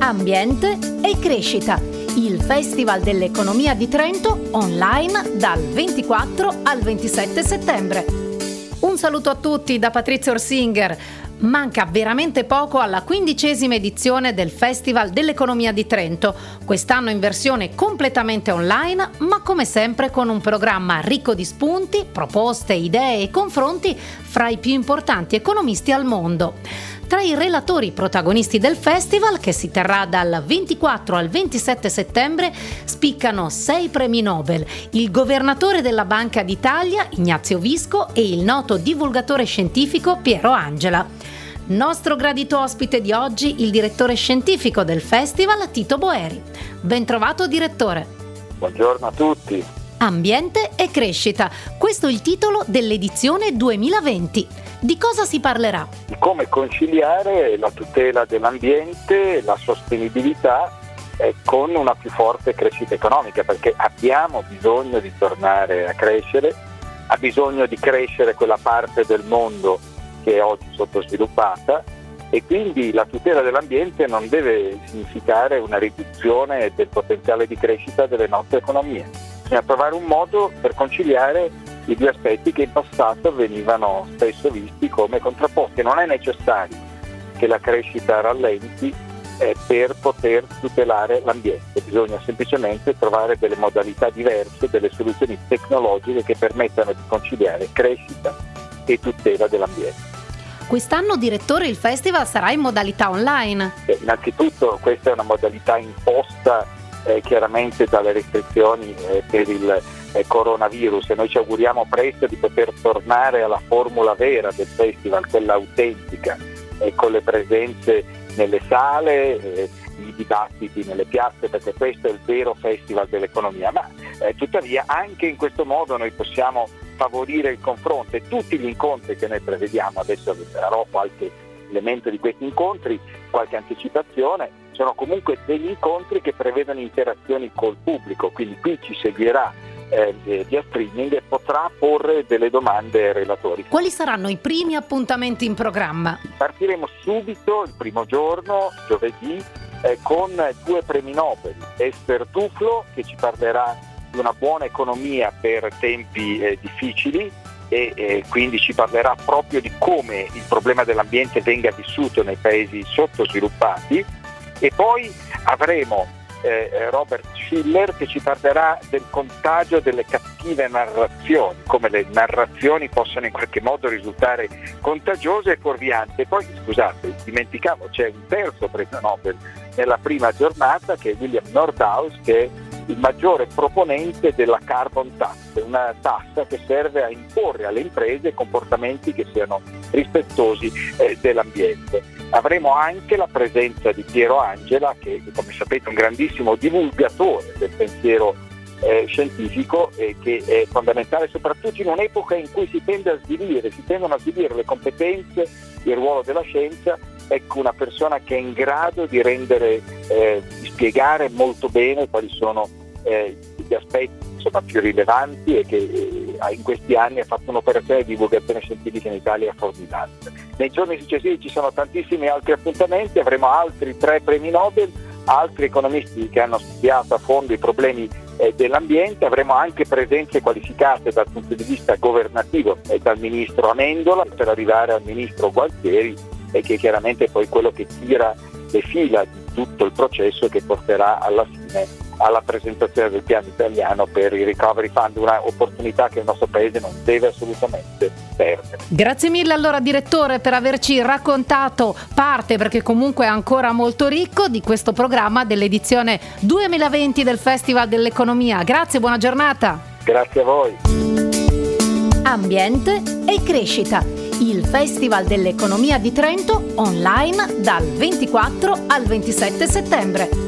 Ambiente e crescita, il Festival dell'Economia di Trento online dal 24 al 27 settembre. Un saluto a tutti da Patrizia Orsinger. Manca veramente poco alla 15ª edizione del Festival dell'Economia di Trento, quest'anno in versione completamente online, ma come sempre con un programma ricco di spunti, proposte, idee e confronti fra i più importanti economisti al mondo. Tra i relatori protagonisti del festival, che si terrà dal 24 al 27 settembre, spiccano 6 premi Nobel, il governatore della Banca d'Italia, Ignazio Visco, e il noto divulgatore scientifico Piero Angela. Nostro gradito ospite di oggi, il direttore scientifico del festival, Tito Boeri. Ben trovato, direttore. Buongiorno a tutti. Ambiente e crescita, questo è il titolo dell'edizione 2020. Di cosa si parlerà? Di come conciliare la tutela dell'ambiente, la sostenibilità con una più forte crescita economica, perché abbiamo bisogno di tornare a crescere, ha bisogno di crescere quella parte del mondo che è oggi sottosviluppata, e quindi la tutela dell'ambiente non deve significare una riduzione del potenziale di crescita delle nostre economie. Bisogna trovare un modo per conciliare i due aspetti che in passato venivano spesso visti come contrapposti. Non è necessario che la crescita rallenti per poter tutelare l'ambiente, bisogna semplicemente trovare delle modalità diverse, delle soluzioni tecnologiche che permettano di conciliare crescita e tutela dell'ambiente. Quest'anno, direttore, il festival sarà in modalità online. Innanzitutto questa è una modalità imposta chiaramente dalle restrizioni per il coronavirus, e noi ci auguriamo presto di poter tornare alla formula vera del festival, quella autentica, con le presenze nelle sale, i dibattiti nelle piazze, perché questo è il vero festival dell'economia. Ma tuttavia anche in questo modo noi possiamo favorire il confronto, e tutti gli incontri che noi prevediamo, adesso darò qualche elemento di questi incontri, qualche anticipazione, sono comunque degli incontri che prevedono interazioni col pubblico, quindi qui ci seguirà via streaming e potrà porre delle domande ai relatori. Quali saranno i primi appuntamenti in programma? Partiremo subito il primo giorno, giovedì, con 2 premi Nobel. Esther Duflo, che ci parlerà di una buona economia per tempi difficili, e quindi ci parlerà proprio di come il problema dell'ambiente venga vissuto nei paesi sottosviluppati. E poi avremo Robert Schiller, che ci parlerà del contagio delle cattive narrazioni, come le narrazioni possono in qualche modo risultare contagiose e fuorvianti. E poi, scusate, dimenticavo, c'è un terzo premio Nobel nella prima giornata, che è William Nordhaus, che è il maggiore proponente della carbon tax, una tassa che serve a imporre alle imprese comportamenti che siano rispettosi dell'ambiente. Avremo anche la presenza di Piero Angela, che come sapete è un grandissimo divulgatore del pensiero scientifico, e che è fondamentale soprattutto in un'epoca in cui si tendono a svilire le competenze, il ruolo della scienza. Ecco, una persona che è in grado di di spiegare molto bene quali sono gli aspetti più rilevanti, e che in questi anni ha fatto un'operazione di divulgazione scientifica in Italia formidabile. Nei giorni successivi ci sono tantissimi altri appuntamenti, avremo altri 3 premi Nobel, altri economisti che hanno studiato a fondo i problemi dell'ambiente, avremo anche presenze qualificate dal punto di vista governativo dal ministro Amendola per arrivare al ministro Gualtieri, e che chiaramente è poi quello che tira le fila di tutto il processo che porterà alla fine alla presentazione del piano italiano per il Recovery Fund, una opportunità che il nostro Paese non deve assolutamente perdere. Grazie mille allora, direttore, per averci raccontato parte, perché comunque è ancora molto ricco, di questo programma dell'edizione 2020 del Festival dell'Economia. Grazie, buona giornata. Grazie a voi. Ambiente e crescita, il Festival dell'Economia di Trento online dal 24 al 27 settembre.